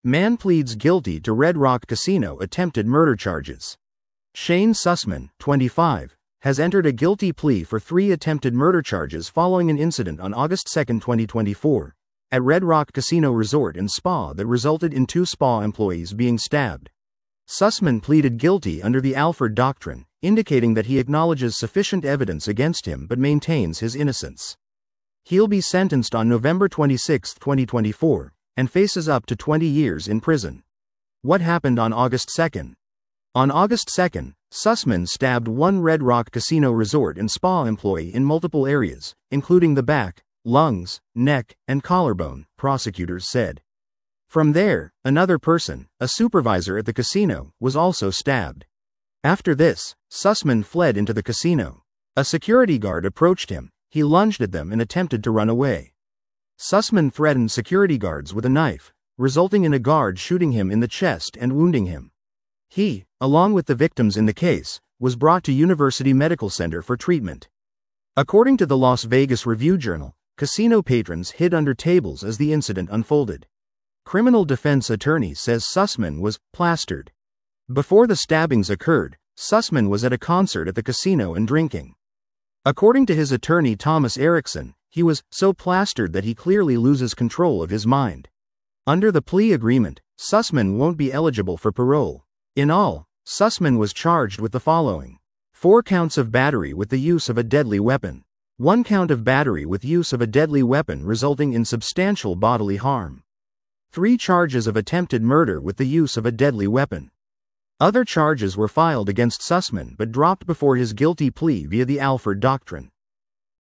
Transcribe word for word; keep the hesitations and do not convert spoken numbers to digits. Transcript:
Man pleads guilty to Red Rock Casino attempted murder charges. Shane Sussman, twenty-five, has entered a guilty plea for three attempted murder charges following an incident on August second, twenty twenty-four, at Red Rock Casino Resort and Spa that resulted in two spa employees being stabbed. Sussman pleaded guilty under the Alford Doctrine, indicating that he acknowledges sufficient evidence against him but maintains his innocence. He'll be sentenced on November twenty-sixth, twenty twenty-four, and faces up to twenty years in prison. What happened on August second? On August second, Sussman stabbed one Red Rock Casino Resort and Spa employee in multiple areas, including the back, lungs, neck, and collarbone, prosecutors said. From there, another person, a supervisor at the casino, was also stabbed. After this, Sussman fled into the casino. A security guard approached him, he lunged at them and attempted to run away. Sussman threatened security guards with a knife, resulting in a guard shooting him in the chest and wounding him. He, along with the victims in the case, was brought to University Medical Center for treatment. According to the Las Vegas Review-Journal, casino patrons hid under tables as the incident unfolded. Criminal defense attorney says Sussman was plastered. Before the stabbings occurred, Sussman was at a concert at the casino and drinking. According to his attorney Thomas Erickson, he was so plastered that he clearly loses control of his mind. Under the plea agreement, Sussman won't be eligible for parole. In all, Sussman was charged with the following: four counts of battery with the use of a deadly weapon, one count of battery with use of a deadly weapon resulting in substantial bodily harm, three charges of attempted murder with the use of a deadly weapon. Other charges were filed against Sussman but dropped before his guilty plea via the Alford Doctrine.